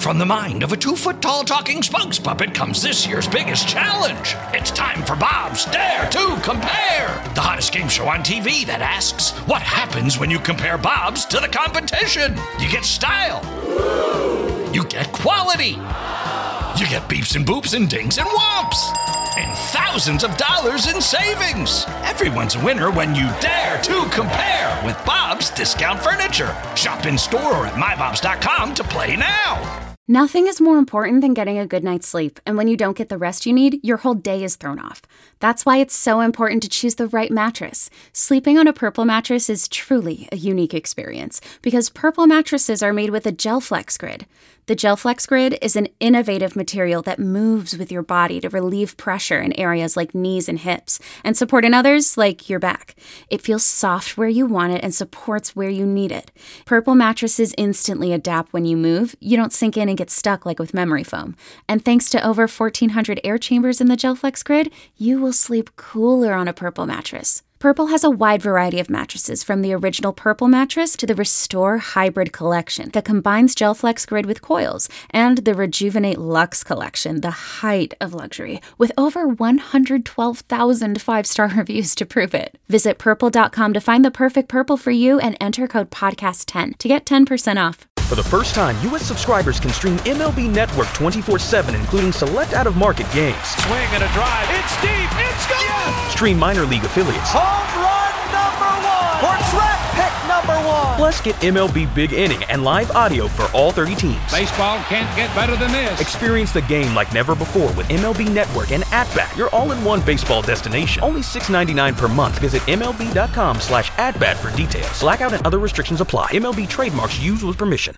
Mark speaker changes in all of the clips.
Speaker 1: From the mind of a 2-foot-tall talking spokes puppet comes this year's biggest challenge. It's time for Bob's Dare to Compare, the hottest game show on TV that asks, what happens when you compare Bob's to the competition? You get style. You get quality. You get beeps and boops and dings and whomps. And thousands of dollars in savings. Everyone's a winner when you dare to compare with Bob's Discount Furniture. Shop in store or at mybobs.com to play now.
Speaker 2: Nothing is more important than getting a good night's sleep, and when you don't get the rest you need, your whole day is thrown off. That's why it's so important to choose the right mattress. Sleeping on a Purple mattress is truly a unique experience, because Purple mattresses are made with a GelFlex Grid. The GelFlex Grid is an innovative material that moves with your body to relieve pressure in areas like knees and hips, and support in others like your back. It feels soft where you want it and supports where you need it. Purple mattresses instantly adapt when you move. You don't sink in and get stuck like with memory foam. And thanks to over 1,400 air chambers in the GelFlex Grid, you will sleep cooler on a Purple mattress. Purple has a wide variety of mattresses, from the original Purple mattress to the Restore Hybrid collection that combines GelFlex Grid with coils, and the Rejuvenate Luxe collection, the height of luxury, with over 112,000 five-star reviews to prove it. Visit purple.com to find the perfect Purple for you and enter code podcast10 to get 10% off.
Speaker 3: For the first time, U.S. subscribers can stream MLB Network 24/7, including select out-of-market games.
Speaker 4: Swing and a drive. It's deep. It's gone. Yes!
Speaker 3: Stream minor league affiliates.
Speaker 4: Home run number 1. Or draft pick number 1.
Speaker 3: Plus, get MLB Big Inning and live audio for all 30 teams.
Speaker 4: Baseball can't get better than this.
Speaker 3: Experience the game like never before with MLB Network and At-Bat, your all-in-one baseball destination. Only $6.99 per month. Visit MLB.com/AtBat for details. Blackout and other restrictions apply. MLB trademarks used with permission.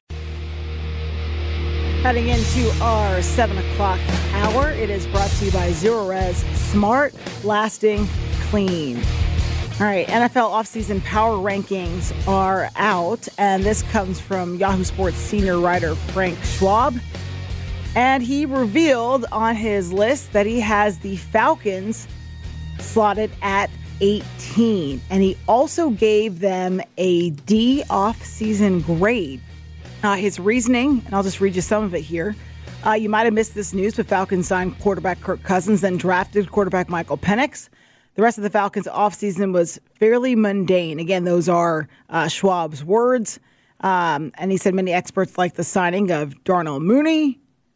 Speaker 5: Heading into our 7 o'clock hour, it is brought to you by Zerorez, smart, lasting, clean. All right, NFL offseason power rankings are out, and this comes from Yahoo Sports senior writer Frank Schwab. And he revealed on his list that he has the Falcons slotted at 18. And he also gave them a D offseason grade. His reasoning, and I'll just read you some of it here. You might have missed this news, but Falcons signed quarterback Kirk Cousins, then drafted quarterback Michael Penix. The rest of the Falcons' offseason was fairly mundane. Again, those are Schwab's words. And he said many experts like the signing of Darnell Mooney.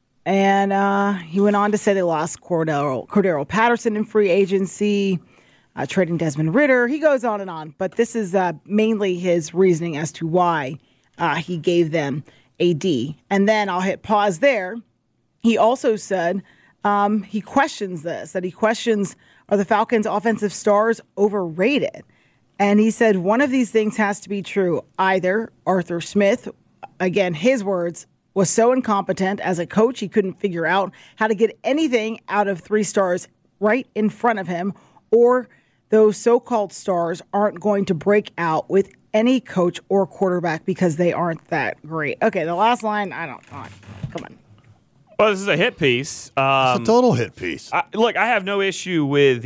Speaker 5: And he went on to say they lost Cordero Patterson in free agency, trading Desmond Ridder. He goes on and on. But this is mainly his reasoning as to why he gave them a D. And then I'll hit pause there. He also said he questions this, that he questions, are the Falcons' offensive stars overrated? And he said one of these things has to be true. Either Arthur Smith, again, his words, was so incompetent as a coach he couldn't figure out how to get anything out of 3 stars right in front of him, or those so-called stars aren't going to break out with any coach or quarterback because they aren't that great. Okay, the last line, come on.
Speaker 6: Well, this is a hit piece.
Speaker 7: It's a total hit piece.
Speaker 6: Look, I have no issue with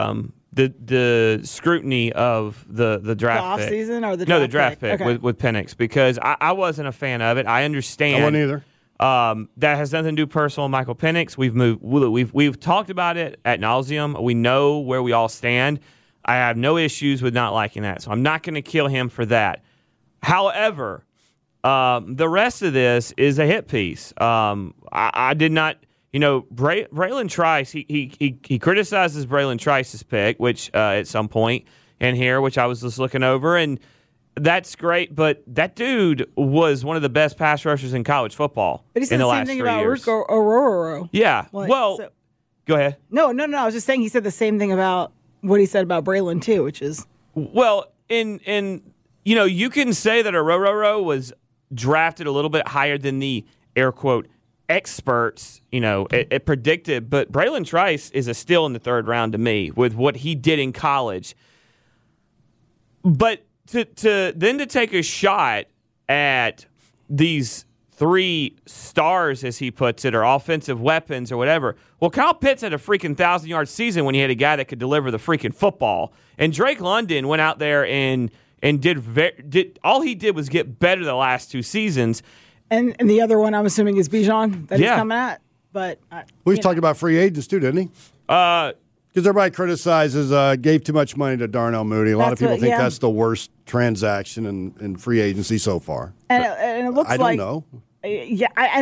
Speaker 6: the scrutiny of the draft pick.
Speaker 5: The offseason or the draft
Speaker 6: No, the draft pick
Speaker 5: okay.
Speaker 6: with Penix, because I wasn't a fan of it. I understand.
Speaker 7: I wasn't either.
Speaker 6: That has nothing to do personal with Michael Penix. We've talked about it ad nauseum. We know where we all stand. I have no issues with not liking that, so I'm not going to kill him for that. However, the rest of this is a hit piece. I did not, Braylon Trice. He criticizes Braylon Trice's pick, which at some point in here, which I was just looking over, and that's great. But that dude was one of the best pass rushers in college football.
Speaker 5: But he said
Speaker 6: in the
Speaker 5: the same
Speaker 6: last
Speaker 5: thing
Speaker 6: 3
Speaker 5: about
Speaker 6: years.
Speaker 5: Aurora.
Speaker 6: Yeah. Go ahead.
Speaker 5: No. I was just saying he said the same thing about what he said about Braylon too, which is
Speaker 6: you can say that Aurora was drafted a little bit higher than the air quote experts, it predicted, but Braylon Trice is a steal in the 3rd round to me with what he did in college. But to take a shot at these 3 stars, as he puts it, or offensive weapons or whatever. Well, Kyle Pitts had a freaking 1,000-yard season when he had a guy that could deliver the freaking football. And Drake London went out there and did all he did was get better the last 2 seasons.
Speaker 5: And the other one, I'm assuming, is Bijan that he's coming at. But
Speaker 7: he's talking about free agents too, didn't he? Because everybody criticizes gave too much money to Darnell Mooney. A lot of people think that's the worst transaction in free agency so far.
Speaker 5: And it looks like I don't know. Yeah,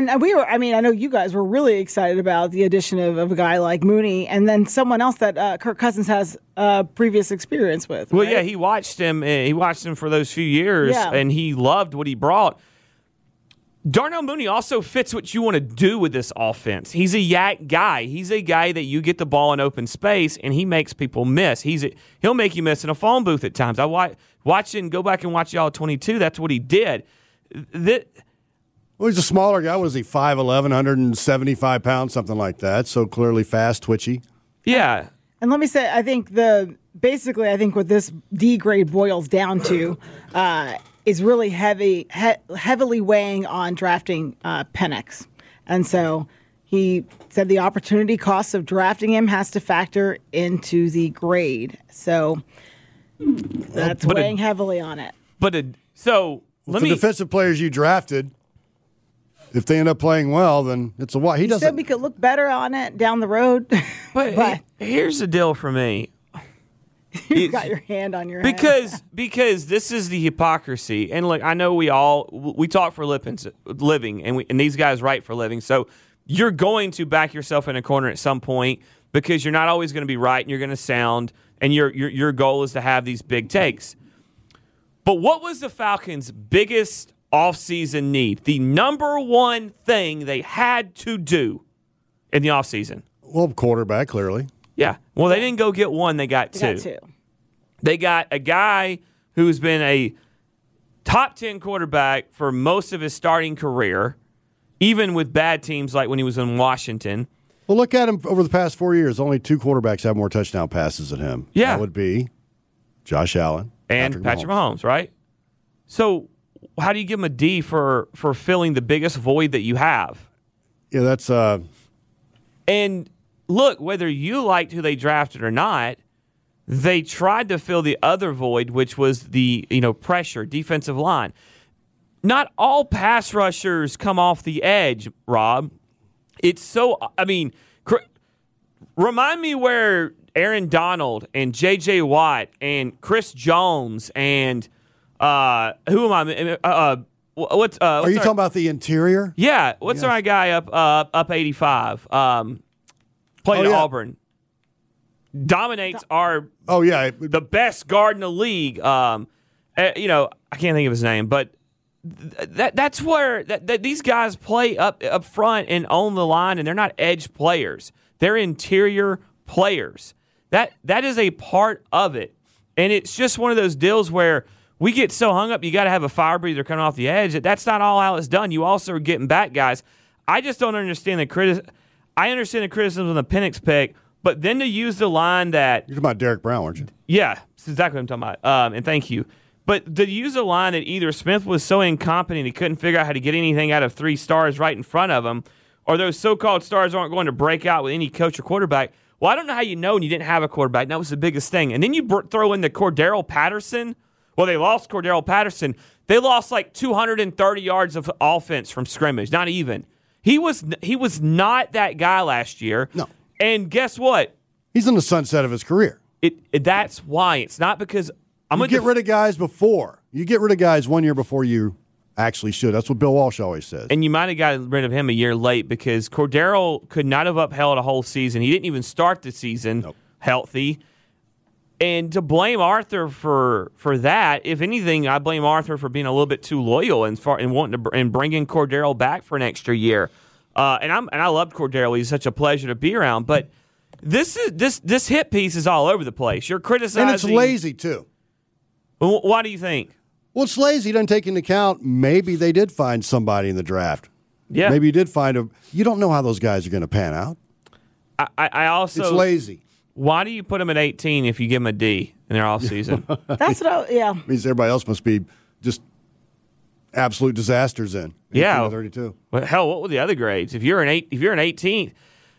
Speaker 5: I know you guys were really excited about the addition of a guy like Mooney, and then someone else that Kirk Cousins has previous experience with.
Speaker 6: Well,
Speaker 5: right?
Speaker 6: yeah, he watched him. He watched him for those few years, and he loved what he brought. Darnell Mooney also fits what you want to do with this offense. He's a yak guy. He's a guy that you get the ball in open space, and he makes people miss. He'll make you miss in a phone booth at times. I watch it and go back and watch y'all 22. That's what he did.
Speaker 7: Well, he's a smaller guy. What is he, 5'11", 175 pounds, something like that. So clearly fast, twitchy.
Speaker 6: Yeah.
Speaker 5: And let me say, I think what this D grade boils down to is really heavily weighing on drafting Penix. And so he said the opportunity cost of drafting him has to factor into the grade. So that's weighing heavily on it.
Speaker 7: The defensive players you drafted, if they end up playing well, then it's a why. He
Speaker 5: said we could look better on it down the road.
Speaker 6: But here's the deal for me.
Speaker 5: You've got your hand on your head.
Speaker 6: Because this is the hypocrisy. And look, I know we talk for living, and these guys write for living. So you're going to back yourself in a corner at some point because you're not always going to be right, and you're going to sound, and your goal is to have these big takes. But what was the Falcons' biggest offseason need? The number one thing they had to do in the offseason?
Speaker 7: Well, quarterback, clearly.
Speaker 6: Yeah. Well, they didn't go get one. They got two. They got a guy who's been a top 10 quarterback for most of his starting career, even with bad teams like when he was in Washington.
Speaker 7: Well, look at him over the past 4 years. Only two quarterbacks have more touchdown passes than him.
Speaker 6: Yeah.
Speaker 7: That would be Josh Allen
Speaker 6: and Patrick Mahomes, right? So how do you give him a D for filling the biggest void that you have?
Speaker 7: Yeah, that's
Speaker 6: And look, whether you liked who they drafted or not, they tried to fill the other void, which was the pressure, defensive line. Not all pass rushers come off the edge, Rob. It's so, remind me where Aaron Donald and J.J. Watt and Chris Jones and who am I?
Speaker 7: Are you talking about the interior?
Speaker 6: Yeah. What's our guy up 85? Played at Auburn. Dominates the best guard in the league. I can't think of his name, but that's where these guys play up front and own the line, and they're not edge players. They're interior players. That is a part of it, and it's just one of those deals where we get so hung up. You got to have a fire breather coming off the edge. That's not all how it's done. You also are getting back guys. I just don't understand the criticism. I understand the criticism of the Penix pick, but then to use the line that
Speaker 7: you're talking about Derek Brown, weren't you?
Speaker 6: Yeah, that's exactly what I'm talking about. And thank you. But to use a line that either Smith was so incompetent he couldn't figure out how to get anything out of 3 stars right in front of him, or those so-called stars aren't going to break out with any coach or quarterback. Well, I don't know how you know when you didn't have a quarterback. That was the biggest thing. And then you throw in the Cordero Patterson. Well, they lost Cordero Patterson. They lost like 230 yards of offense from scrimmage, not even. He was not that guy last year.
Speaker 7: No.
Speaker 6: And guess what?
Speaker 7: He's in the sunset of his career.
Speaker 6: That's why. It's not because
Speaker 7: you get rid of guys before. You get rid of guys 1 year before you actually should. That's what Bill Walsh always says.
Speaker 6: And you might have got rid of him a year late because Cordero could not have upheld a whole season. He didn't even start the season healthy. And to blame Arthur for that, if anything, I blame Arthur for being a little bit too loyal and wanting to and bringing Cordero back for an extra year. And I loved Cordero; he's such a pleasure to be around. But this hit piece is all over the place. You're criticizing,
Speaker 7: and it's lazy too.
Speaker 6: Why do you think?
Speaker 7: Well, it's lazy. It doesn't take into account maybe they did find somebody in the draft.
Speaker 6: Yeah,
Speaker 7: maybe you did find you don't know how those guys are going to pan out.
Speaker 6: I also
Speaker 7: it's lazy.
Speaker 6: Why do you put them at 18 if you give them a D in their offseason?
Speaker 5: That's what
Speaker 7: It means everybody else must be just absolute disasters in. 32.
Speaker 6: Well, hell, what were the other grades? If you're an 18th,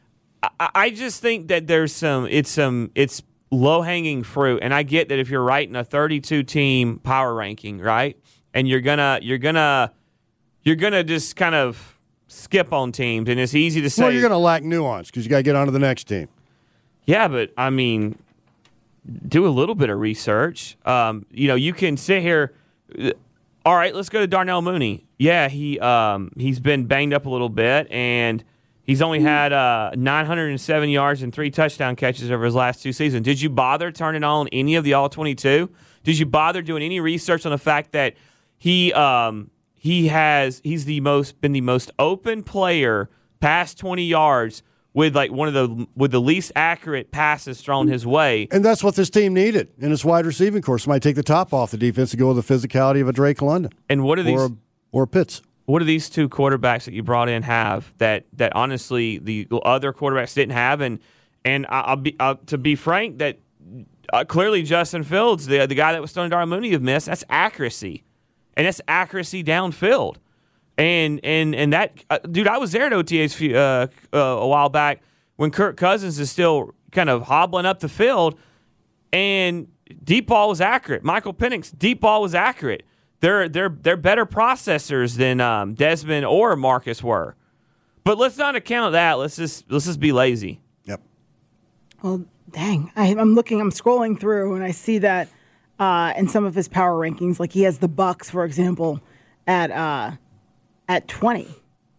Speaker 6: I just think that it's low hanging fruit, and I get that if you're writing a 32 team power ranking, right, and you're gonna you're going to just kind of skip on teams, and it's easy to say.
Speaker 7: Well, you're going to lack nuance because you got to get on to the next team.
Speaker 6: Yeah, but, I mean, do a little bit of research. You can sit here. All right, let's go to Darnell Mooney. Yeah, he's been banged up a little bit, and he's only had 907 yards and 3 touchdown catches over his last 2 seasons. Did you bother turning on any of the All-22? Did you bother doing any research on the fact that he's been the most open player past 20 yards with like with the least accurate passes thrown his way?
Speaker 7: And that's what this team needed in its wide receiving course. Somebody take the top off the defense and go with the physicality of a Drake London.
Speaker 6: And what are these
Speaker 7: or Pitts?
Speaker 6: What do these 2 quarterbacks that you brought in have that honestly the other quarterbacks didn't have? And to be frank, that clearly Justin Fields, the guy that was throwing Darnell Mooney, have missed. That's accuracy, and that's accuracy downfield. And that dude, I was there at OTAs a while back when Kirk Cousins is still kind of hobbling up the field, and deep ball was accurate. Michael Penix, deep ball was accurate. They're better processors than Desmond or Marcus were. But let's not account that. Let's just be lazy.
Speaker 7: Yep.
Speaker 5: Well, dang. I'm scrolling through, and I see that in some of his power rankings, like he has the Bucks, for example, at 20.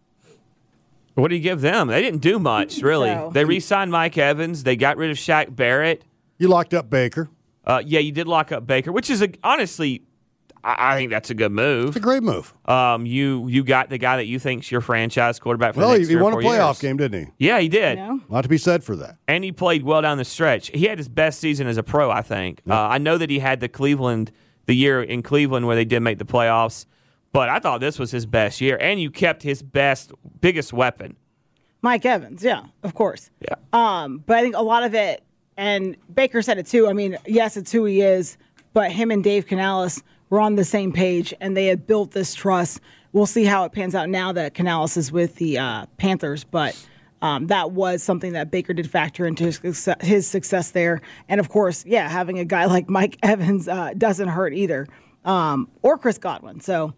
Speaker 6: What do you give them? They didn't do much, really. So, they re-signed Mike Evans. They got rid of Shaq Barrett.
Speaker 7: You locked up Baker.
Speaker 6: Yeah, you did lock up Baker, which is honestly, I think that's a good move.
Speaker 7: It's a great move.
Speaker 6: You got the guy that you think's your franchise quarterback for the next 3 or 4 years.
Speaker 7: He won a playoff game, didn't he?
Speaker 6: Yeah, he did.
Speaker 5: Yeah.
Speaker 7: A lot to be said for that.
Speaker 6: And he played well down the stretch. He had his best season as a pro, I think. Yep. I know that he had the year in Cleveland where they did make the playoffs, but I thought this was his best year. And you kept his biggest weapon.
Speaker 5: Mike Evans, yeah, of course.
Speaker 6: Yeah.
Speaker 5: But I think a lot of it, and Baker said it too, I mean, yes, it's who he is, but him and Dave Canales were on the same page, and they had built this trust. We'll see how it pans out now that Canales is with the Panthers, but that was something that Baker did factor into his success there. And, of course, yeah, having a guy like Mike Evans doesn't hurt either, or Chris Godwin. So,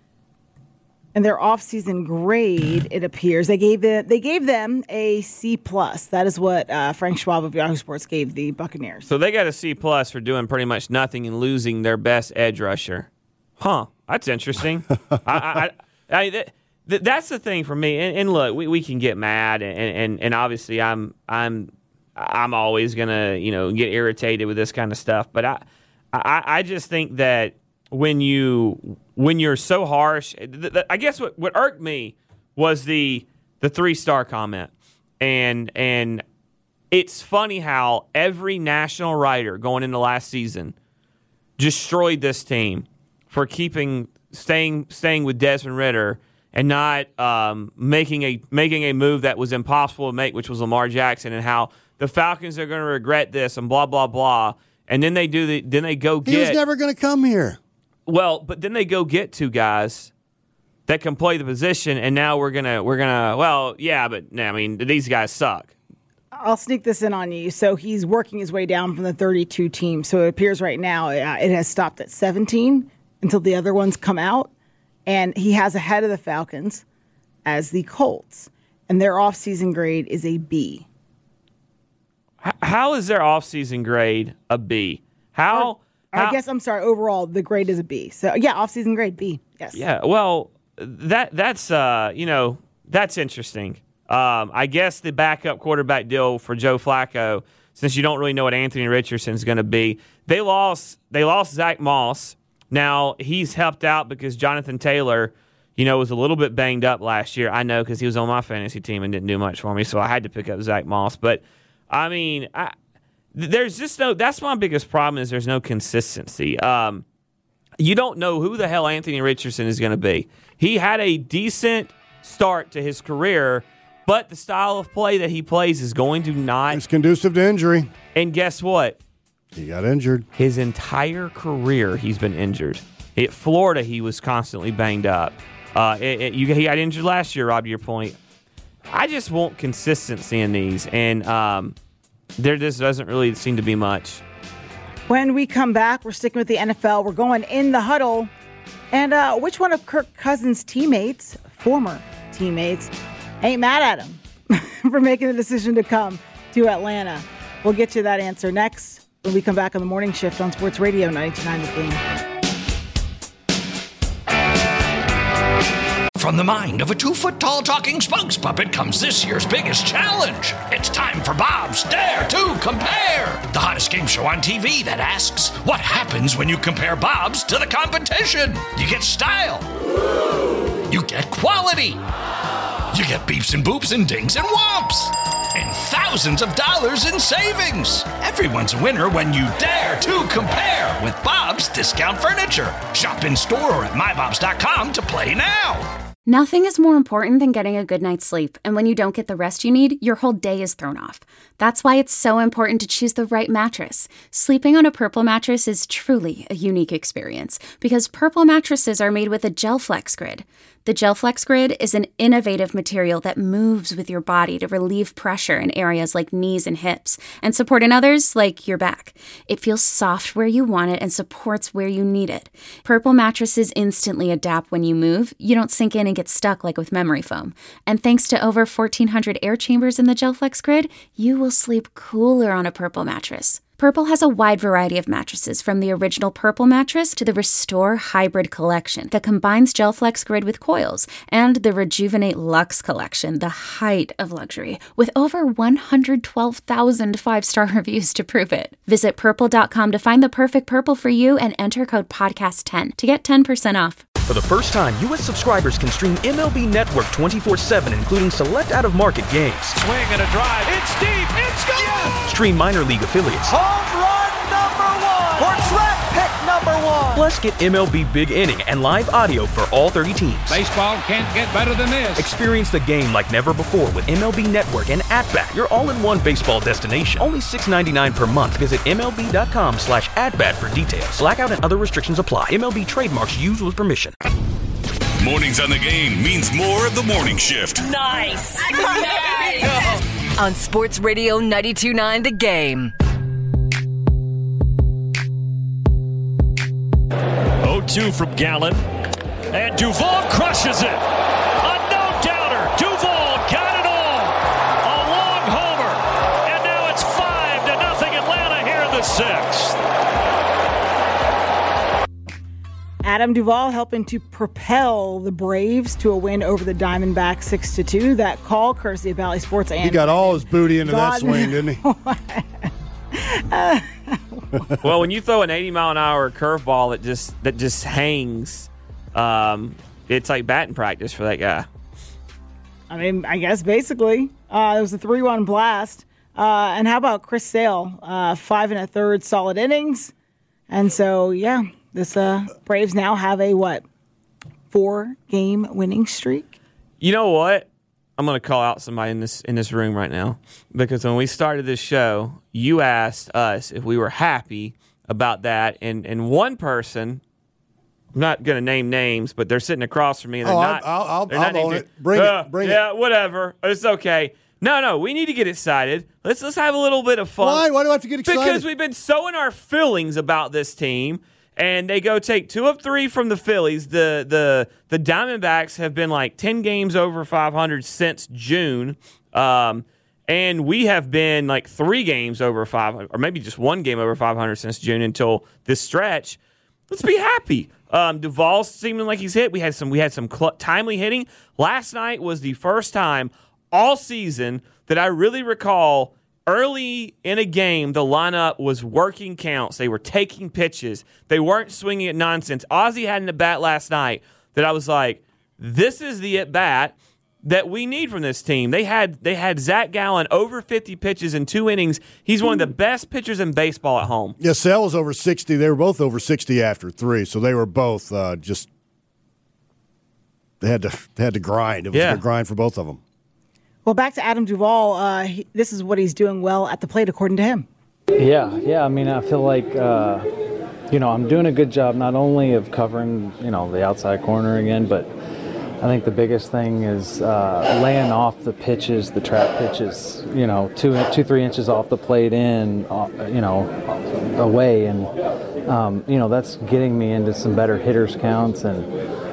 Speaker 5: and their offseason grade, it appears, they gave them a C+. That is what Frank Schwab of Yahoo Sports gave the Buccaneers.
Speaker 6: So they got a C+ for doing pretty much nothing and losing their best edge rusher. Huh? That's interesting. That's the thing for me. And look, we can get mad, and obviously I'm always gonna get irritated with this kind of stuff. But I just think that when you're so harsh, I guess what irked me was the 3-star comment, and it's funny how every national writer going into last season destroyed this team for staying with Desmond Ridder and not making a move that was impossible to make, which was Lamar Jackson, and how the Falcons are going to regret this and blah blah blah. And then they go get.
Speaker 7: He was never going to come here.
Speaker 6: Well, but then they go get 2 guys that can play the position, and now we're gonna. Well, yeah, but I mean these guys suck.
Speaker 5: I'll sneak this in on you. So he's working his way down from the 32 team. So it appears right now it has stopped at 17 until the other ones come out, and he has ahead of the Falcons as the Colts, and their offseason grade is a B.
Speaker 6: How is their offseason grade a B?
Speaker 5: I guess, I'm sorry, overall, the grade is a B. So, yeah, offseason grade, B, yes.
Speaker 6: Yeah, well, that's interesting. I guess the backup quarterback deal for Joe Flacco, since you don't really know what Anthony Richardson's going to be, they lost Zach Moss. Now, he's helped out because Jonathan Taylor, was a little bit banged up last year. I know because he was on my fantasy team and didn't do much for me, so I had to pick up Zach Moss. But, I mean, there's just that's my biggest problem is there's no consistency. You don't know who the hell Anthony Richardson is going to be. He had a decent start to his career, but the style of play that he plays is going to not.
Speaker 7: It's conducive to injury.
Speaker 6: And guess what?
Speaker 7: He got injured.
Speaker 6: His entire career, he's been injured. At Florida, he was constantly banged up. He got injured last year, Rob, to your point. I just want consistency in these, and there just doesn't really seem to be much.
Speaker 5: When we come back, we're sticking with the NFL. We're going in the huddle. And which one of Kirk Cousins' teammates, former teammates, ain't mad at him for making the decision to come to Atlanta? We'll get you that answer next when we come back on the morning shift on Sports Radio 92.9 The Game.
Speaker 1: From the mind of a 2-foot-tall talking spokes puppet comes this year's biggest challenge. It's time for Bob's Dare to Compare, the hottest game show on TV that asks, what happens when you compare Bob's to the competition? You get style. You get quality. You get beeps and boops and dings and whomps. And thousands of dollars in savings. Everyone's a winner when you dare to compare with Bob's Discount Furniture. Shop in store or at mybobs.com to play now.
Speaker 2: Nothing is more important than getting a good night's sleep, and when you don't get the rest you need, your whole day is thrown off. That's why it's so important to choose the right mattress. Sleeping on a Purple mattress is truly a unique experience, because Purple mattresses are made with a GelFlex Grid. The GelFlex Grid is an innovative material that moves with your body to relieve pressure in areas like knees and hips, and support in others like your back. It feels soft where you want it and supports where you need it. Purple mattresses instantly adapt when you move. You don't sink in and get stuck like with memory foam. And thanks to over 1,400 air chambers in the GelFlex Grid, you will sleep cooler on a Purple mattress. Purple has a wide variety of mattresses, from the original Purple mattress to the Restore Hybrid collection that combines GelFlex Grid with coils, and the Rejuvenate Luxe collection, the height of luxury, with over 112,000 five-star reviews to prove it. Visit Purple.com to find the perfect Purple for you and enter code podcast10 to get 10% off.
Speaker 3: For the first time, U.S. subscribers can stream MLB Network 24/7, including select out-of-market games.
Speaker 4: Swing and a drive. It's deep. It's gone. Yes!
Speaker 3: Stream minor league affiliates.
Speaker 4: Home run number 1. Or track pick number 1.
Speaker 3: Plus, get MLB Big Inning and live audio for all 30 teams.
Speaker 8: Baseball can't get better than this.
Speaker 3: Experience the game like never before with MLB Network and At-Bat, your all-in-one baseball destination. Only $6.99 per month. Visit MLB.com/AtBat for details. Blackout and other restrictions apply. MLB trademarks used with permission.
Speaker 9: Mornings on the Game means more of the morning shift.
Speaker 10: Nice. On Sports Radio 92.9 The Game.
Speaker 11: 0-2 from Gallen. And Duvall crushes it. A no-doubter. Duvall got it all. A long homer. And now it's 5-0 Atlanta here in the 6th.
Speaker 5: Adam Duvall helping to propel the Braves to a win over the Diamondbacks 6-2. That call, courtesy of Valley Sports. And
Speaker 7: he got all his booty into that swing, didn't he?
Speaker 6: Well, when you throw an 80-mile-an-hour curveball that just hangs, it's like batting practice for that guy.
Speaker 5: I mean, I guess basically. It was a 3-1 blast. And how about Chris Sale? 5 1/3 solid innings. And so, yeah. This Braves now have a 4-game winning streak.
Speaker 6: You know what? I'm going to call out somebody in this room right now, because when we started this show, you asked us if we were happy about that, and one person, I'm not going to name names, but they're sitting across from me, and they're not.
Speaker 7: I'll own it. Bring it.
Speaker 6: Yeah, whatever. It's okay. No, we need to get excited. Let's have a little bit of fun.
Speaker 7: Why? Why do I have to get excited?
Speaker 6: Because we've been so in our feelings about this team. And they go take 2 of 3 from the Phillies. The Diamondbacks have been like 10 games over 500 since June. And we have been like 3 games over 500, or maybe just 1 game over 500 since June until this stretch. Let's be happy. Duvall's seeming like he's hit. We had some timely hitting. Last night was the first time all season that I really recall early in a game, the lineup was working counts. They were taking pitches. They weren't swinging at nonsense. Ozzie had an at-bat last night that I was like, this is the at-bat that we need from this team. They had Zach Gallen over 50 pitches in 2 innings. He's one of the best pitchers in baseball at home.
Speaker 7: Yeah, Sale was over 60. They were both over 60 after 3, so they were both just they had to grind. It was a grind for both of them.
Speaker 5: Well, back to Adam Duvall. This is what he's doing well at the plate, according to him.
Speaker 12: Yeah. I mean, I feel like, I'm doing a good job not only of covering, the outside corner again, but I think the biggest thing is laying off the pitches, the trap pitches, 2-3 inches off the plate away. And that's getting me into some better hitters counts, and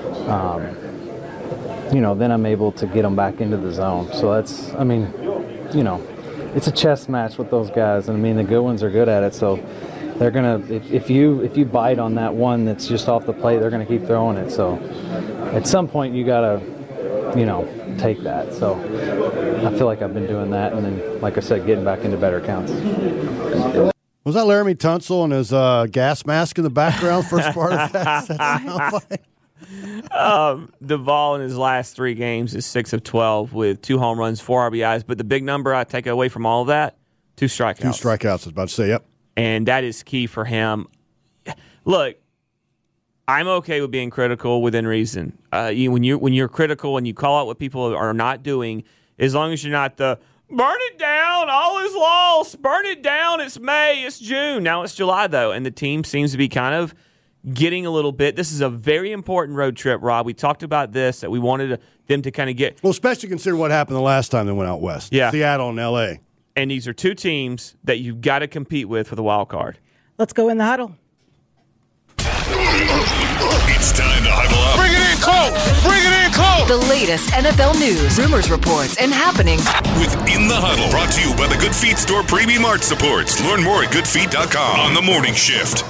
Speaker 12: then I'm able to get them back into the zone. So that's, it's a chess match with those guys, and the good ones are good at it. So they're gonna, if you bite on that one that's just off the plate, they're gonna keep throwing it. So at some point you gotta, take that. So I feel like I've been doing that, and then, like I said, getting back into better counts.
Speaker 7: Was that Laramie Tunsil and his gas mask in the background first part of that?
Speaker 6: Duvall in his last 3 games is 6 of 12 with 2 home runs, 4 RBIs. But the big number I take away from all of that, 2 strikeouts.
Speaker 7: 2 strikeouts, I was about to say, yep.
Speaker 6: And that is key for him. Look, I'm okay with being critical within reason. When you're critical and you call out what people are not doing, as long as you're not the burn it down, all is lost, burn it down, it's May, it's June. Now it's July, though, and the team seems to be kind of getting a little bit. This is a very important road trip, Rob. We talked about this, that we wanted them to kind of get.
Speaker 7: Well, especially consider what happened the last time they went out west.
Speaker 6: Yeah.
Speaker 7: Seattle and L.A.
Speaker 6: And these are 2 teams that you've got to compete with for the wild card.
Speaker 5: Let's go in the huddle.
Speaker 9: It's time to huddle up.
Speaker 13: Bring it in close. Bring it in close.
Speaker 10: The latest NFL news, rumors, reports, and happenings.
Speaker 9: With In the Huddle, brought to you by the Good Feet store Premium Art Supports. Learn more at goodfeet.com on the morning shift.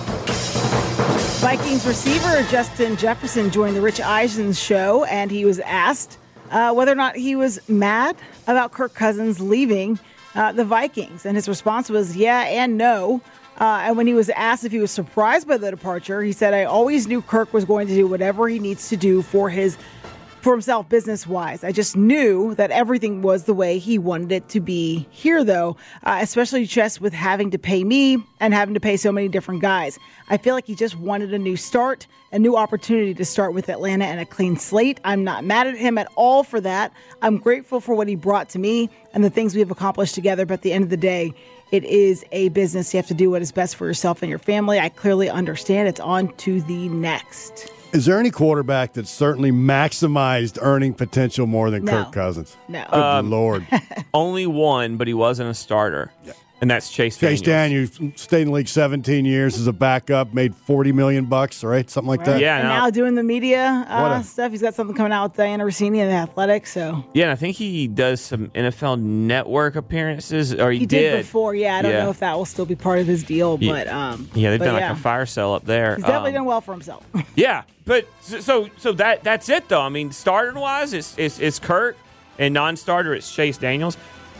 Speaker 5: Vikings receiver Justin Jefferson joined the Rich Eisen show, and he was asked whether or not he was mad about Kirk Cousins leaving the Vikings. And his response was yeah and no. And when he was asked if he was surprised by the departure, he said, I always knew Kirk was going to do whatever he needs to do for himself business-wise. I just knew that everything was the way he wanted it to be here, though, especially just with having to pay me and having to pay so many different guys. I feel like he just wanted a new start, a new opportunity to start with Atlanta and a clean slate. I'm not mad at him at all for that. I'm grateful for what he brought to me and the things we've accomplished together, but at the end of the day, it is a business. You have to do what is best for yourself and your family. I clearly understand. It's on to the next.
Speaker 7: Is there any quarterback that's certainly maximized earning potential more than Kirk Cousins?
Speaker 5: No.
Speaker 7: Good Lord.
Speaker 6: Only one, but he wasn't a starter. Yeah. And that's Chase Daniels.
Speaker 7: Chase Daniels stayed in the league 17 years as a backup, made $40 million, right? Something like that.
Speaker 6: Yeah.
Speaker 5: And now doing the media stuff. He's got something coming out with Diana Rossini and the Athletics. So
Speaker 6: yeah, and I think he does some NFL Network appearances, or he
Speaker 5: did before. Yeah, I don't know if that will still be part of his deal, but
Speaker 6: they've done like a fire sale up there.
Speaker 5: He's definitely done well for himself.
Speaker 6: Yeah, but so that's it though. I mean, starter wise, it's Kirk, and non-starter it's Chase Daniels.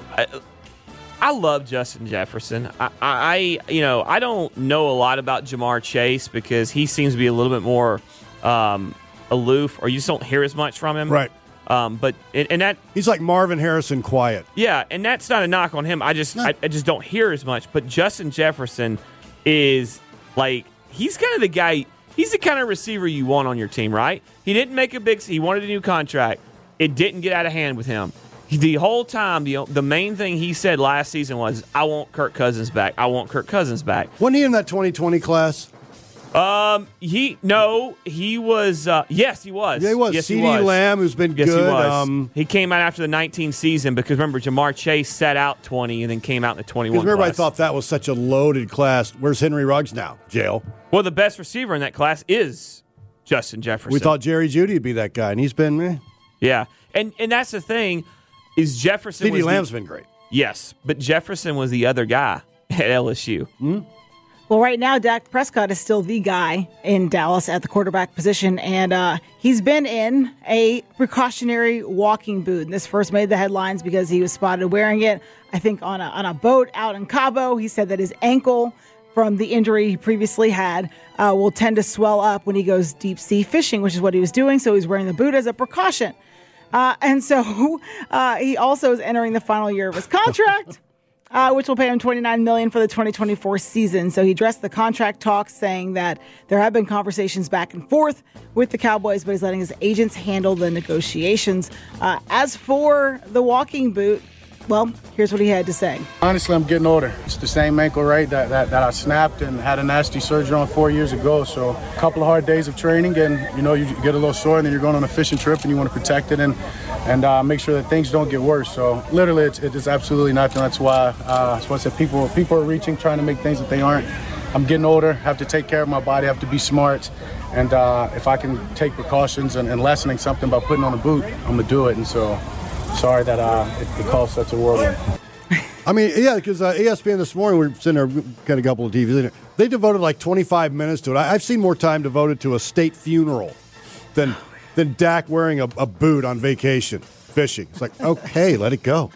Speaker 6: I love Justin Jefferson. I don't know a lot about Jamar Chase because he seems to be a little bit more aloof, or you just don't hear as much from him.
Speaker 7: Right.
Speaker 6: But that
Speaker 7: he's like Marvin Harrison, quiet.
Speaker 6: Yeah, and that's not a knock on him. I just don't hear as much. But Justin Jefferson is like, he's kind of the guy. He's the kind of receiver you want on your team, right? He didn't make he wanted a new contract. It didn't get out of hand with him. The whole time, the main thing he said last season was, I want Kirk Cousins back. I want Kirk Cousins back.
Speaker 7: Wasn't he in that 2020 class?
Speaker 6: He was. Yes, he was.
Speaker 7: Yeah, he was.
Speaker 6: Yes,
Speaker 7: CeeDee Lamb, who's been good.
Speaker 6: He was. He came out after the 19 season because remember, Jamar Chase sat out 20 and then came out in the 21
Speaker 7: Because everybody thought that was such a loaded class. Where's Henry Ruggs now? Jail.
Speaker 6: Well, the best receiver in that class is Justin Jefferson.
Speaker 7: We thought Jerry Jeudy would be that guy, and he's been.
Speaker 6: Yeah, and that's the thing. Is Jefferson
Speaker 7: CeeDee Lamb's been great.
Speaker 6: Yes, but Jefferson was the other guy at LSU.
Speaker 7: Mm-hmm.
Speaker 5: Well, right now, Dak Prescott is still the guy in Dallas at the quarterback position, and he's been in a precautionary walking boot. And this first made the headlines because he was spotted wearing it, I think, on a boat out in Cabo. He said that his ankle from the injury he previously had will tend to swell up when he goes deep sea fishing, which is what he was doing. So he's wearing the boot as a precaution. And so he also is entering the final year of his contract, which will pay him $29 million for the 2024 season. So he addressed the contract talks, saying that there have been conversations back and forth with the Cowboys, but he's letting his agents handle the negotiations. As for the walking boot, well, here's what he had to say.
Speaker 14: Honestly, I'm getting older. It's the same ankle, right, that I snapped and had a nasty surgery on 4 years ago. So a couple of hard days of training and, you get a little sore and then you're going on a fishing trip and you want to protect it and make sure that things don't get worse. So literally, it's absolutely nothing. That's why I said people are reaching, trying to make things that they aren't. I'm getting older, have to take care of my body, have to be smart. And if I can take precautions and lessening something by putting on a boot, I'm going to do it. And so sorry that it caused such a whirlwind.
Speaker 7: I mean, yeah, because ESPN this morning, we were sitting there, got a couple of TVs in it. They devoted like 25 minutes to it. I've seen more time devoted to a state funeral than Dak wearing a boot on vacation fishing. It's like, okay, let it go.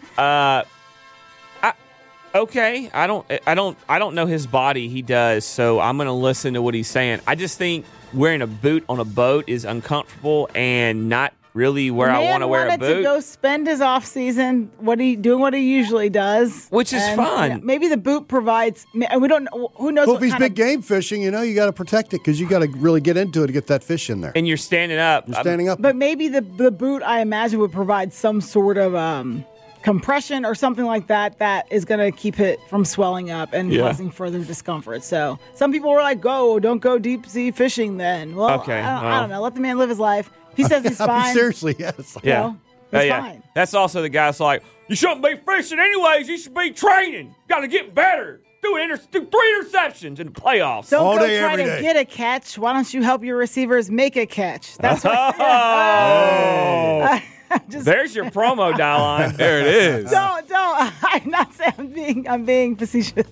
Speaker 6: Okay, I don't know his body. He does, so I'm going to listen to what he's saying. I just think wearing a boot on a boat is uncomfortable and not really where I want to wear a boot.
Speaker 5: To go spend his off season what he usually does,
Speaker 6: which is fun.
Speaker 5: Yeah, maybe the boot provides. And we don't. Who knows?
Speaker 7: Well, if he's big game fishing, you got to protect it because you got to really get into it to get that fish in there.
Speaker 6: And you're standing up.
Speaker 7: You're standing up.
Speaker 5: But maybe the boot, I imagine, would provide some sort of compression or something like that is going to keep it from swelling up and causing further discomfort. So some people were like, don't go deep sea fishing then. Well,
Speaker 6: okay.
Speaker 5: I don't know. Let the man live his life. He says he's fine.
Speaker 7: Seriously, yes.
Speaker 6: Yeah.
Speaker 5: He's fine.
Speaker 6: That's also the guy that's like, you shouldn't be fishing anyways. You should be training. Got to get better. Do 3 interceptions in the playoffs.
Speaker 5: Don't
Speaker 7: all
Speaker 5: go
Speaker 7: day,
Speaker 5: try to get a catch. Why don't you help your receivers make a catch? That's what.
Speaker 6: There's your promo, Dylon.
Speaker 7: There it is.
Speaker 5: Don't. I'm not saying I'm being facetious.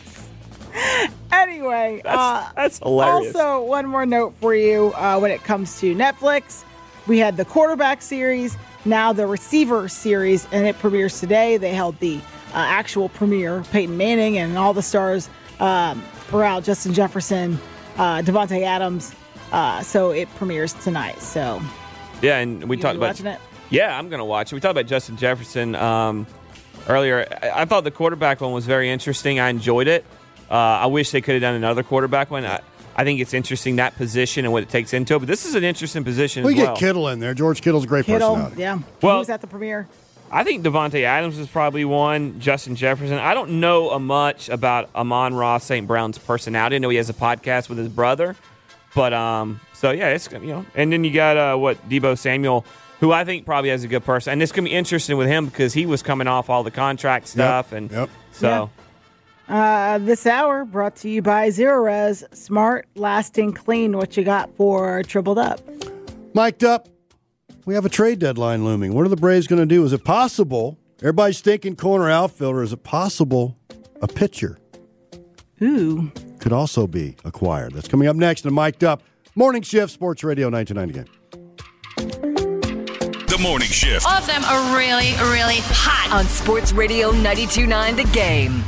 Speaker 5: Anyway,
Speaker 6: that's hilarious.
Speaker 5: Also, one more note for you when it comes to Netflix. We had the quarterback series, now the receiver series, and it premieres today. They held the actual premiere. Peyton Manning and all the stars were out. Justin Jefferson, Devontae Adams. So it premieres tonight. So
Speaker 6: yeah, and we talked about
Speaker 5: watching it.
Speaker 6: Yeah, I'm going to watch it. We talked about Justin Jefferson earlier. I thought the quarterback one was very interesting. I enjoyed it. I wish they could have done another quarterback one. I think it's interesting, that position and what it takes into it. But this is an interesting position as well.
Speaker 7: We get Kittle in there. George Kittle's a great personality.
Speaker 5: Yeah.
Speaker 6: Well,
Speaker 5: he was at the premiere.
Speaker 6: I think Devontae Adams is probably one. Justin Jefferson. I don't know much about Amon-Ra St. Brown's personality. I know he has a podcast with his brother. But, so, yeah, it's, And then you got, Deebo Samuel, who I think probably has a good person. And it's going to be interesting with him because he was coming off all the contract stuff. So...
Speaker 5: this hour brought to you by Zerorez. Smart, lasting, clean. What you got for Tripled Up?
Speaker 7: Mic'd up. We have a trade deadline looming. What are the Braves going to do? Is it possible? Everybody's thinking corner outfielder. Is it possible a pitcher?
Speaker 5: Ooh.
Speaker 7: Could also be acquired. That's coming up next in Mic'd Up. Morning Shift, Sports Radio 929 again.
Speaker 9: The Morning Shift.
Speaker 10: All of them are really, really hot. On Sports Radio 92.9 The Game.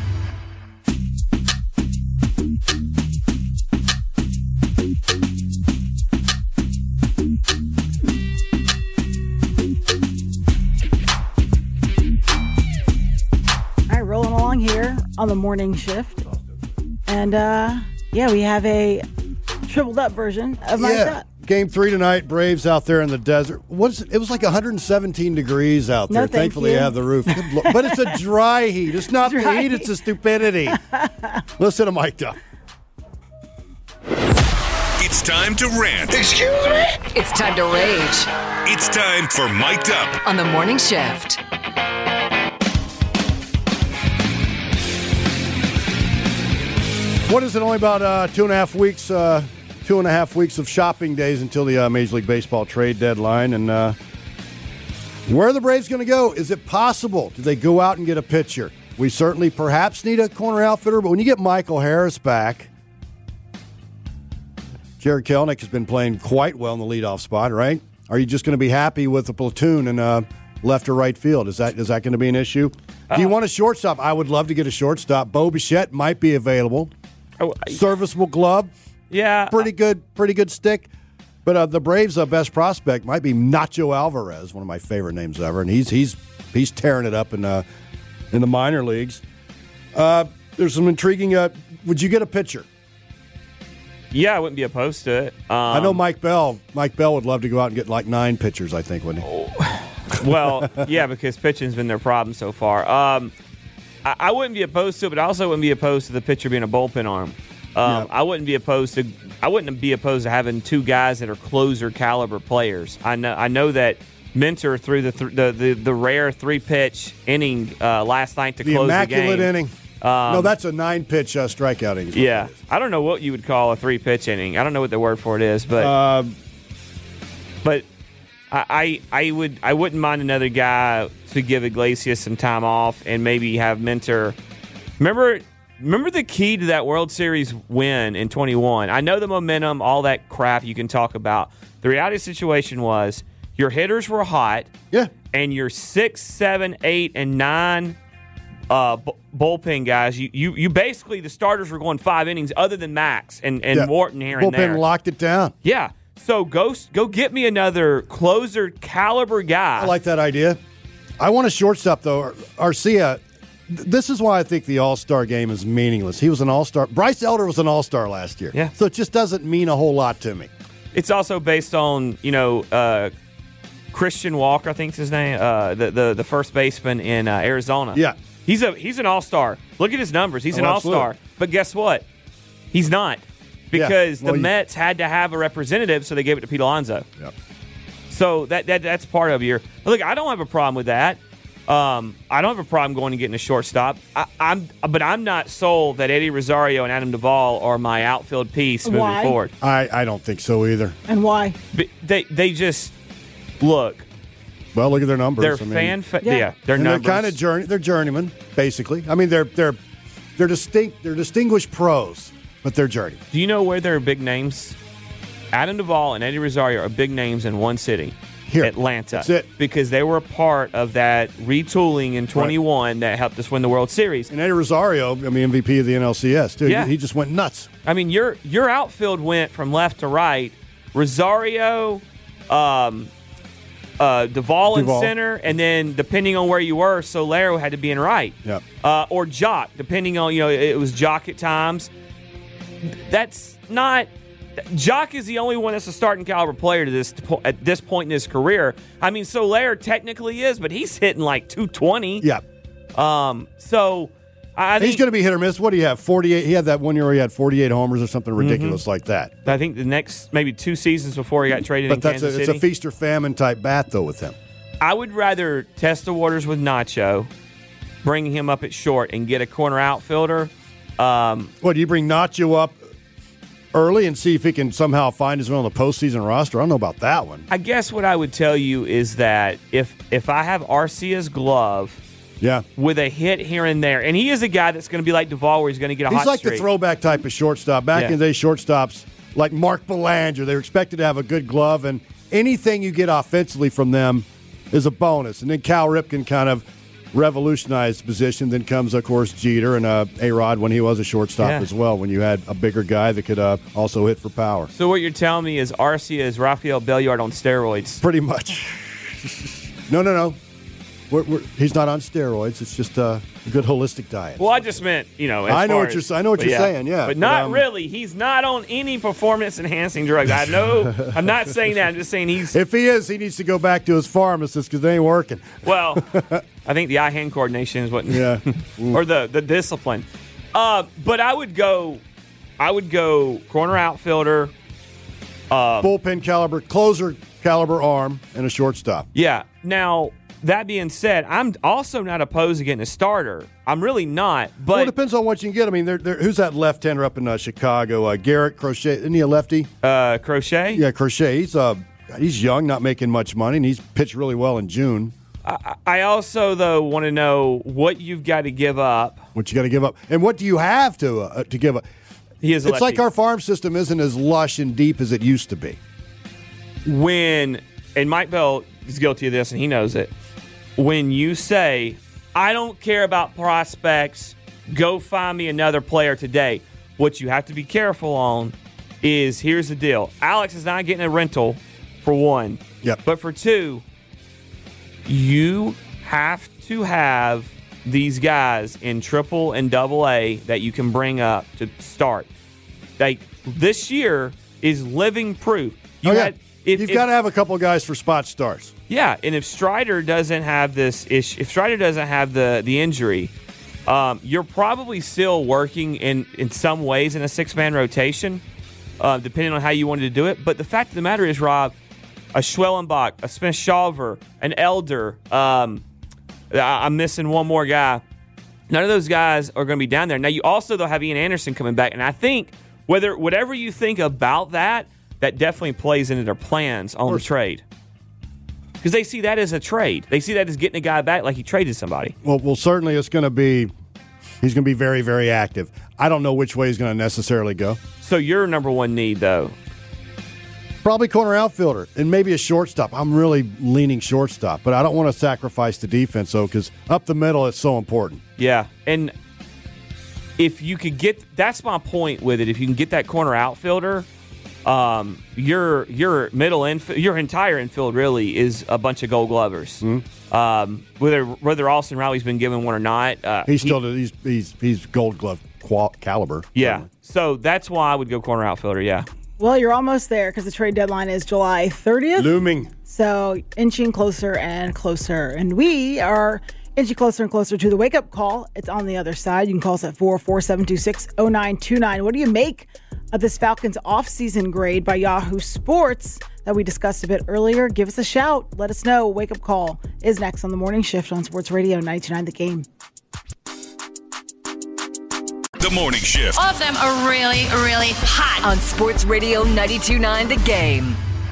Speaker 5: Rolling along here on the morning shift. And, we have a tripled up version of my Up.
Speaker 7: Game 3 tonight, Braves out there in the desert. It was like 117 degrees out there. Thankfully, you have the roof. But it's a dry heat. It's not the heat, it's the stupidity. Listen to Mic'd Up.
Speaker 9: It's time to rant.
Speaker 10: Excuse me? It's time to rage.
Speaker 9: It's time for Mic'd Up
Speaker 10: on the morning shift.
Speaker 7: What is it? Only about 2.5 weeks. 2.5 weeks of shopping days until the Major League Baseball trade deadline. And where are the Braves going to go? Is it possible? Do they go out and get a pitcher? We certainly perhaps need a corner outfitter, but when you get Michael Harris back, Jared Kelenic has been playing quite well in the leadoff spot, right? Are you just going to be happy with the platoon in left or right field? Is that going to be an issue? Do you want a shortstop? I would love to get a shortstop. Bo Bichette might be available. Serviceable glove.
Speaker 6: Yeah.
Speaker 7: Pretty good stick. But the Braves' best prospect might be Nacho Alvarez, one of my favorite names ever, and he's tearing it up in the minor leagues. There's some intriguing. Would you get a pitcher?
Speaker 6: Yeah, I wouldn't be opposed to it.
Speaker 7: I know Mike Bell. Mike Bell would love to go out and get like 9 pitchers, I think, wouldn't he?
Speaker 6: Well, yeah, because pitching's been their problem so far. I wouldn't be opposed to it, but I also wouldn't be opposed to the pitcher being a bullpen arm. I wouldn't be opposed to having 2 guys that are closer caliber players. I know that Minter threw the rare 3-pitch inning last night to close the game.
Speaker 7: The immaculate inning. No, that's a 9-pitch strikeout inning.
Speaker 6: Yeah. I don't know what you would call a 3-pitch inning. I don't know what the word for it is, but I wouldn't mind another guy to give Iglesias some time off and maybe have Minter. Remember the key to that World Series win in 21? I know the momentum, all that crap you can talk about. The reality of the situation was your hitters were hot.
Speaker 7: Yeah.
Speaker 6: And your 6, 7, 8, and 9 bullpen guys, you basically, the starters were going 5 innings other than Max and Morton here and there.
Speaker 7: Bullpen locked it down.
Speaker 6: Yeah. So go get me another closer caliber guy.
Speaker 7: I like that idea. I want a shortstop, though. Arcia, this is why I think the All-Star game is meaningless. He was an All-Star. Bryce Elder was an All-Star last year.
Speaker 6: Yeah.
Speaker 7: So it just doesn't mean a whole lot to me.
Speaker 6: It's also based on, Christian Walker, I think is his name, the first baseman in Arizona.
Speaker 7: Yeah.
Speaker 6: He's an all-star. Look at his numbers. He's an all-star.
Speaker 7: Absolutely.
Speaker 6: But guess what? He's not. Because the Mets had to have a representative, so they gave it to Pete Alonso.
Speaker 7: Yep.
Speaker 6: So that's part of your – look, I don't have a problem with that. I don't have a problem going and getting a shortstop. But I'm not sold that Eddie Rosario and Adam Duvall are my outfield piece moving forward.
Speaker 7: I don't think so either.
Speaker 5: And why?
Speaker 6: They just – look.
Speaker 7: Well, look at their numbers.
Speaker 6: They're their numbers.
Speaker 7: They're kind of they're journeymen, basically. I mean, they're distinguished pros, but they're journeymen.
Speaker 6: Do you know where they're big names? Adam Duvall and Eddie Rosario are big names in one city, Atlanta.
Speaker 7: That's it.
Speaker 6: Because they were a part of that retooling in 21 that helped us win the World Series.
Speaker 7: And Eddie Rosario, MVP of the NLCS, too.
Speaker 6: Yeah.
Speaker 7: He just went nuts.
Speaker 6: I mean, your outfield went from left to right. Rosario, Duvall in center, and then depending on where you were, Solero had to be in right.
Speaker 7: Yep.
Speaker 6: Or Jock, depending on, it was Jock at times. That's not – Jock is the only one that's a starting caliber player at this point in his career. I mean, Solero technically is, but he's hitting like 220.
Speaker 7: Yeah.
Speaker 6: So I think
Speaker 7: he's going to be hit or miss. What do you have? 48. He had that 1 year where he had 48 homers or something ridiculous like that.
Speaker 6: I think the next maybe 2 seasons before he got traded in Kansas City.
Speaker 7: It's a feast or famine type bat, though, with him.
Speaker 6: I would rather test the waters with Nacho, bring him up at short, and get a corner outfielder.
Speaker 7: Do you bring Nacho up early and see if he can somehow find his way on the postseason roster? I don't know about that one.
Speaker 6: I guess what I would tell you is that if I have Arcia's glove with a hit here and there, and he is a guy that's going to be like Duvall where he's going to get a hot streak.
Speaker 7: He's like the throwback type of shortstop. Back in the day, shortstops like Mark Belanger, they were expected to have a good glove, and anything you get offensively from them is a bonus. And then Cal Ripken kind of revolutionized the position. Then comes, of course, Jeter and A-Rod when he was a shortstop as well, when you had a bigger guy that could also hit for power.
Speaker 6: So what you're telling me is Arcia is Rafael Belliard on steroids?
Speaker 7: Pretty much. No. He's not on steroids. It's just a good holistic diet.
Speaker 6: Well, I just meant,
Speaker 7: I know what you're saying, yeah.
Speaker 6: But not really. He's not on any performance-enhancing drugs. I'm not saying that. I'm just saying he's...
Speaker 7: If he is, he needs to go back to his pharmacist because they ain't working.
Speaker 6: Well, I think the eye-hand coordination is what...
Speaker 7: Yeah.
Speaker 6: or the discipline. But I would go corner outfielder.
Speaker 7: Bullpen caliber, closer caliber arm, and a shortstop.
Speaker 6: Yeah. Now... That being said, I'm also not opposed to getting a starter. I'm really not. But
Speaker 7: well, it depends on what you can get. I mean, who's that left-hander up in Chicago? Garrett Crochet. Isn't he a lefty?
Speaker 6: Crochet?
Speaker 7: Yeah, Crochet. He's young, not making much money, and he's pitched really well in June.
Speaker 6: I also, though, want to know what you've got to give up.
Speaker 7: What you got to give up. And what do you have to give up?
Speaker 6: He is a
Speaker 7: lefty. It's like our farm system isn't as lush and deep as it used to be.
Speaker 6: And Mike Bell is guilty of this, and he knows it. When you say, I don't care about prospects, go find me another player today, what you have to be careful on is, here's the deal. Alex is not getting a rental, for one.
Speaker 7: Yep.
Speaker 6: But for two, you have to have these guys in triple and double A that you can bring up to start. Like, this year is living proof.
Speaker 7: You've got to have a couple of guys for spot starts.
Speaker 6: Yeah, and if Strider doesn't have this issue, if Strider doesn't have the injury, you're probably still working in some ways in a 6-man rotation, depending on how you wanted to do it. But the fact of the matter is, Rob, a Schwellenbach, a Smith-Shawver, an Elder, I'm missing one more guy. None of those guys are going to be down there. Now, you also, though, have Ian Anderson coming back. And I think whatever you think about that definitely plays into their plans on the trade. Because they see that as a trade. They see that as getting a guy back like he traded somebody.
Speaker 7: Well, certainly he's going to be very, very active. I don't know which way he's going to necessarily go.
Speaker 6: So your number one need, though?
Speaker 7: Probably corner outfielder and maybe a shortstop. I'm really leaning shortstop, but I don't want to sacrifice the defense, though, because up the middle is so important.
Speaker 6: Yeah, and if you could get – that's my point with it. If you can get that corner outfielder – your middle infield, your entire infield really is a bunch of Gold Glovers.
Speaker 7: Mm-hmm.
Speaker 6: Whether Austin Riley's been given one or not,
Speaker 7: he's Gold Glove caliber.
Speaker 6: Yeah,
Speaker 7: certainly.
Speaker 6: So that's why I would go corner outfielder. Yeah.
Speaker 5: Well, you're almost there because the trade deadline is July 30th.
Speaker 7: Looming.
Speaker 5: So inching closer and closer, and we are inching closer and closer to the wake-up call. It's on the other side. You can call us at 44726-0929. What do you make of this Falcons off-season grade by Yahoo Sports that we discussed a bit earlier? Give us a shout. Let us know. Wake-up call is next on the morning shift on Sports Radio 92.9 The Game.
Speaker 9: The Morning Shift.
Speaker 10: All of them are really, really hot on Sports Radio 92.9 The Game.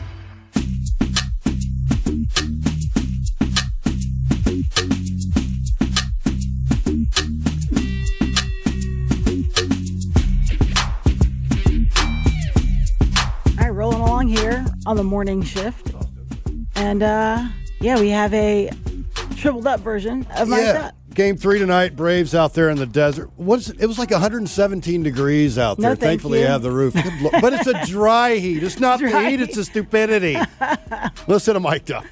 Speaker 5: Rolling along here on the morning shift. And, we have a tripled up version of my shot.
Speaker 7: Game 3 tonight, Braves out there in the desert. It was like 117 degrees out there. Thankfully, you have the roof. But it's a dry heat. It's not the heat, it's the stupidity. Listen to Mike Duff.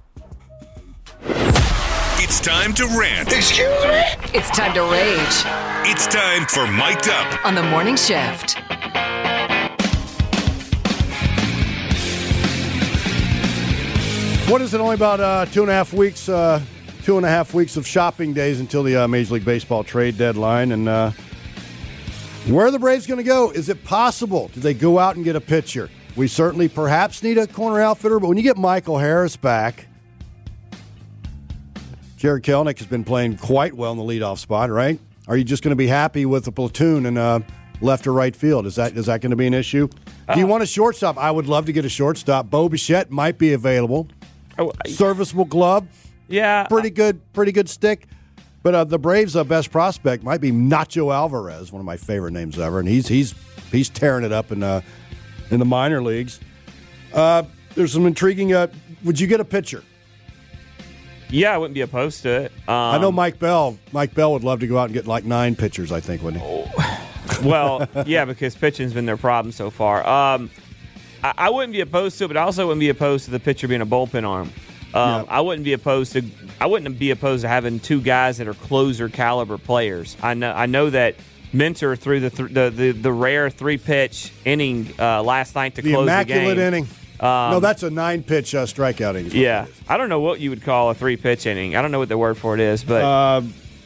Speaker 9: It's time to rant.
Speaker 10: Excuse me? It's time to rage.
Speaker 9: It's time for Mic'd Up
Speaker 10: on the morning shift.
Speaker 7: What is it? Only about 2.5 weeks. 2.5 weeks of shopping days until the Major League Baseball trade deadline. And where are the Braves going to go? Is it possible? Do they go out and get a pitcher? We certainly perhaps need a corner outfitter, but when you get Michael Harris back, Jared Kelenic has been playing quite well in the leadoff spot, right? Are you just going to be happy with the platoon in left or right field? Is that going to be an issue? Do you want a shortstop? I would love to get a shortstop. Bo Bichette might be available. Serviceable glove.
Speaker 6: Yeah.
Speaker 7: Pretty good stick. But the Braves' best prospect might be Nacho Alvarez, one of my favorite names ever, and he's tearing it up in the minor leagues. There's some intriguing. Would you get a pitcher?
Speaker 6: Yeah, I wouldn't be opposed to it.
Speaker 7: I know Mike Bell. Mike Bell would love to go out and get like 9 pitchers, I think, wouldn't he?
Speaker 6: Well, yeah, because pitching's been their problem so far. I wouldn't be opposed to it, but I also wouldn't be opposed to the pitcher being a bullpen arm. I wouldn't be opposed to having 2 guys that are closer caliber players. I know that Minter threw the rare 3-pitch inning last night to close the game.
Speaker 7: The immaculate inning. No, that's a 9-pitch strikeout inning.
Speaker 6: Yeah, I don't know what you would call a 3-pitch inning. I don't know what the word for it is, but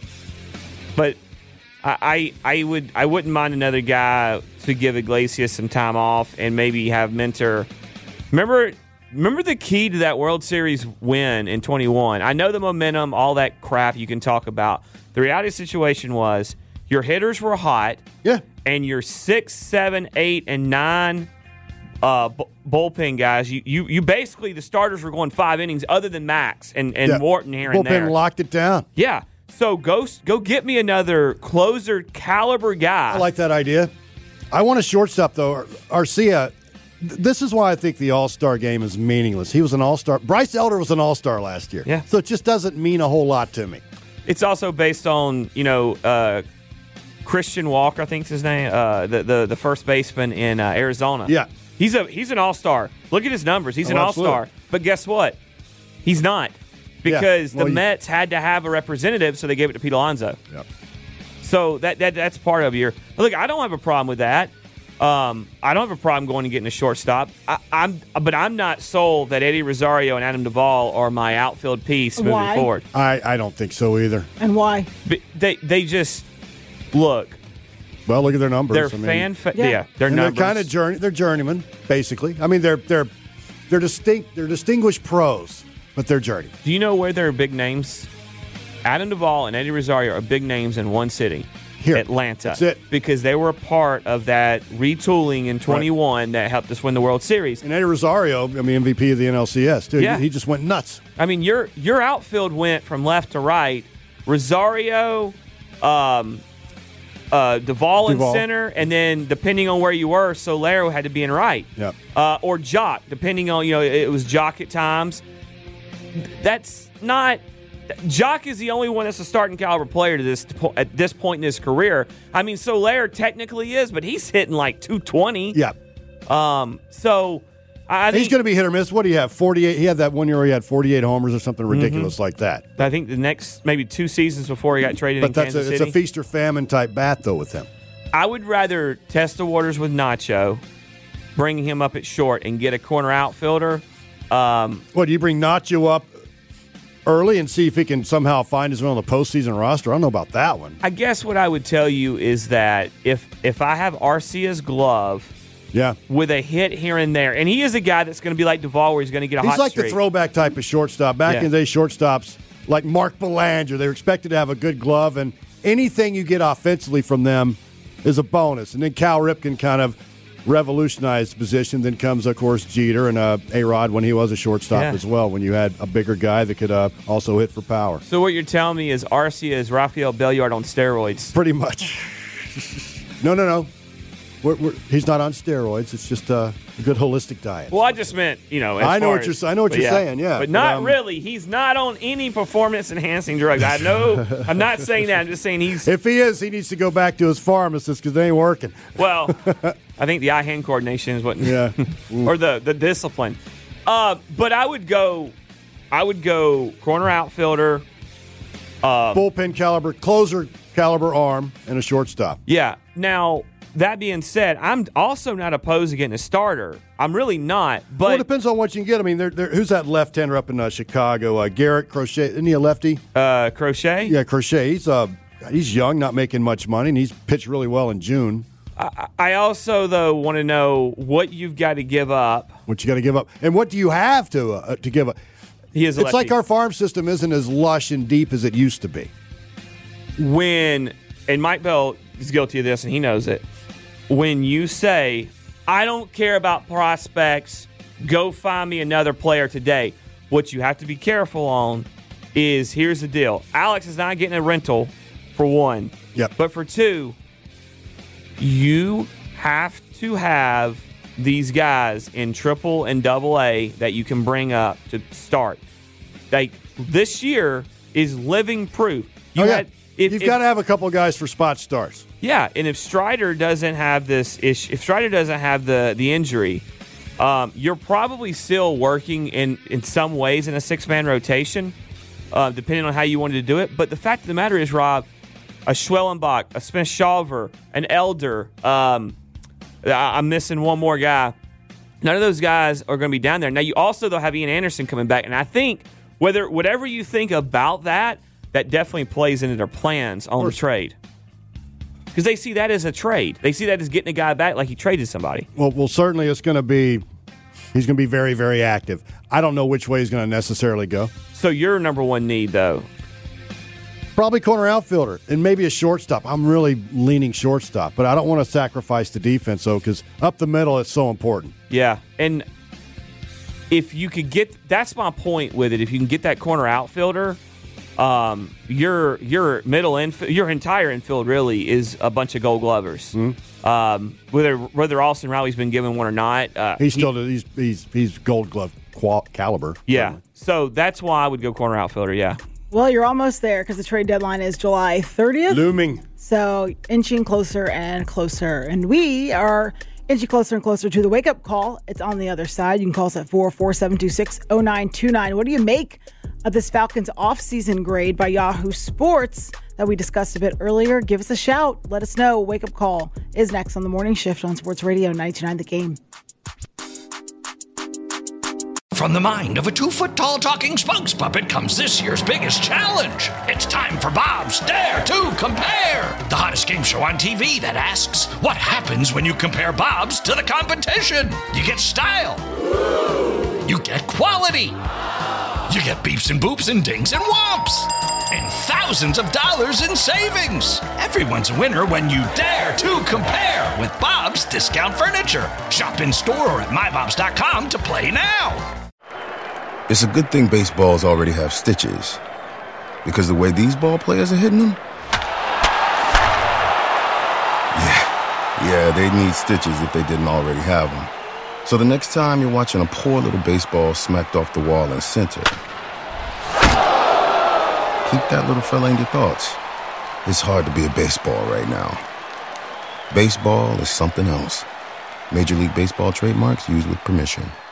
Speaker 6: I wouldn't mind another guy to give Iglesias some time off and maybe have Minter. Remember the key to that World Series win in 21? I know the momentum, all that crap you can talk about. The reality of the situation was your hitters were hot.
Speaker 7: Yeah.
Speaker 6: And your 6, 7, 8, and 9 bullpen guys, you basically, the starters were going 5 innings other than Max and Morton here and there.
Speaker 7: Bullpen locked it down.
Speaker 6: Yeah. So go get me another closer caliber guy.
Speaker 7: I like that idea. I want a shortstop, though. Arcia, this is why I think the All-Star game is meaningless. He was an All-Star. Bryce Elder was an All-Star last year.
Speaker 6: Yeah.
Speaker 7: So it just doesn't mean a whole lot to me.
Speaker 6: It's also based on, Christian Walker, I think is his name, the first baseman in Arizona.
Speaker 7: Yeah.
Speaker 6: He's an All-Star. Look at his numbers. He's an All-Star.
Speaker 7: Absolutely.
Speaker 6: But guess what? He's not. Because the Mets had to have a representative, so they gave it to Pete Alonso.
Speaker 7: Yep.
Speaker 6: So that's part of your – look, I don't have a problem with that. I don't have a problem going and getting a shortstop. But I'm not sold that Eddie Rosario and Adam Duvall are my outfield piece moving forward.
Speaker 7: I don't think so either.
Speaker 5: And why?
Speaker 6: They just – look.
Speaker 7: Well, look at their numbers.
Speaker 6: They're numbers.
Speaker 7: They're kind of they're journeymen, basically. I mean, they're distinguished pros. But they're journey.
Speaker 6: Do you know where their big names Adam Duvall and Eddie Rosario are big names in one city.
Speaker 7: Here.
Speaker 6: Atlanta.
Speaker 7: That's it.
Speaker 6: Because they were a part of that retooling in 21 that helped us win the World Series.
Speaker 7: And Eddie Rosario, MVP of the NLCS, too.
Speaker 6: Yeah.
Speaker 7: He just went nuts.
Speaker 6: I mean, your outfield went from left to right. Rosario, Duvall in center, and then depending on where you were, Solero had to be in right.
Speaker 7: Yep.
Speaker 6: Or Jock, depending on, it was Jock at times. That's not... Jock is the only one that's a starting caliber player at this point in his career. I mean, Soler technically is, but he's hitting like 220.
Speaker 7: Yeah.
Speaker 6: So I think
Speaker 7: he's going to be hit or miss. What do you have? 48. He had that 1 year where he had 48 homers or something ridiculous like that.
Speaker 6: I think the next maybe 2 seasons before he got traded in Kansas City.
Speaker 7: It's a feast or famine type bat though with him.
Speaker 6: I would rather test the waters with Nacho, bring him up at short, and get a corner outfielder.
Speaker 7: What do you bring Nacho up early and see if he can somehow find his way on the postseason roster? I don't know about that one.
Speaker 6: I guess what I would tell you is that if I have Arcia's glove, with a hit here and there, and he is a guy that's going to be like Duvall, where he's going to get a hot streak.
Speaker 7: He's like the throwback type of shortstop. Back in the day, shortstops like Mark Belanger, they were expected to have a good glove, and anything you get offensively from them is a bonus. And then Cal Ripken kind of revolutionized the position. Then comes, of course, Jeter and A-Rod when he was a shortstop as well, when you had a bigger guy that could also hit for power.
Speaker 6: So what you're telling me is Arcia is Rafael Belliard on steroids?
Speaker 7: Pretty much. No. He's not on steroids. It's just a good holistic diet.
Speaker 6: Well, I just meant,
Speaker 7: I know what you're saying, yeah.
Speaker 6: But not really. He's not on any performance-enhancing drugs. I'm not saying that. I'm just saying he's...
Speaker 7: If he is, he needs to go back to his pharmacist because they ain't working.
Speaker 6: Well, I think the eye-hand coordination is what...
Speaker 7: Yeah.
Speaker 6: or the discipline. But I would go corner outfielder.
Speaker 7: Bullpen caliber, closer caliber arm, and a shortstop.
Speaker 6: Yeah. Now... That being said, I'm also not opposed to getting a starter. I'm really not. But
Speaker 7: it depends on what you can get. I mean, who's that left-hander up in Chicago? Garrett Crochet. Isn't he a lefty?
Speaker 6: Crochet?
Speaker 7: Yeah, Crochet. He's young, not making much money, and he's pitched really well in June.
Speaker 6: I also, though, want to know what you've got to give up.
Speaker 7: What you got to give up. And what do you have to give up?
Speaker 6: It's
Speaker 7: like our farm system isn't as lush and deep as it used to be.
Speaker 6: And Mike Bell is guilty of this, and he knows it. When you say, I don't care about prospects, go find me another player today, what you have to be careful on is, here's the deal. Alex is not getting a rental, for one.
Speaker 7: Yep.
Speaker 6: But for two, you have to have these guys in triple and double A that you can bring up to start. Like, this year is living proof.
Speaker 7: You've got to have a couple guys for spot starts.
Speaker 6: Yeah, and if Strider doesn't have this issue, if Strider doesn't have the injury, you're probably still working in some ways in a 6-man rotation, depending on how you wanted to do it. But the fact of the matter is, Rob, a Schwellenbach, a Smith-Shawver, an Elder, I'm missing one more guy. None of those guys are going to be down there. Now, you also, though, have Ian Anderson coming back. And I think whatever you think about that definitely plays into their plans on the trade. Because they see that as a trade. They see that as getting a guy back like he traded somebody.
Speaker 7: Well, certainly he's going to be very, very active. I don't know which way he's going to necessarily go.
Speaker 6: So your number one need, though?
Speaker 7: Probably corner outfielder and maybe a shortstop. I'm really leaning shortstop, but I don't want to sacrifice the defense, though, because up the middle it's so important.
Speaker 6: Yeah, and if you could get – that's my point with it. If you can get that corner outfielder – your middle infield, your entire infield really is a bunch of Gold Glovers.
Speaker 7: Mm-hmm.
Speaker 6: Whether Austin Riley's been given one or not,
Speaker 7: he's Gold Glove caliber.
Speaker 6: Yeah,
Speaker 7: certainly.
Speaker 6: So that's why I would go corner outfielder. Yeah.
Speaker 5: Well, you're almost there because the trade deadline is July 30th.
Speaker 7: Looming.
Speaker 5: So inching closer and closer, and we are inching closer and closer to the wake-up call. It's on the other side. You can call us at 44726-0929. What do you make of this Falcons off-season grade by Yahoo Sports that we discussed a bit earlier? Give us a shout. Let us know. Wake-up call is next on the morning shift on Sports Radio 92.9 The Game.
Speaker 1: From the mind of a 2-foot-tall talking spokes puppet comes this year's biggest challenge. It's time for Bob's Dare to Compare, the hottest game show on TV that asks, what happens when you compare Bob's to the competition? You get style. You get quality. You get beeps and boops and dings and whomps. And thousands of dollars in savings. Everyone's a winner when you dare to compare with Bob's Discount Furniture. Shop in store or at mybobs.com to play now.
Speaker 15: It's a good thing baseballs already have stitches, because the way these ball players are hitting them, yeah, they need stitches if they didn't already have them. So the next time you're watching a poor little baseball smacked off the wall in center, keep that little fella in your thoughts. It's hard to be a baseball right now. Baseball is something else. Major League Baseball trademarks used with permission.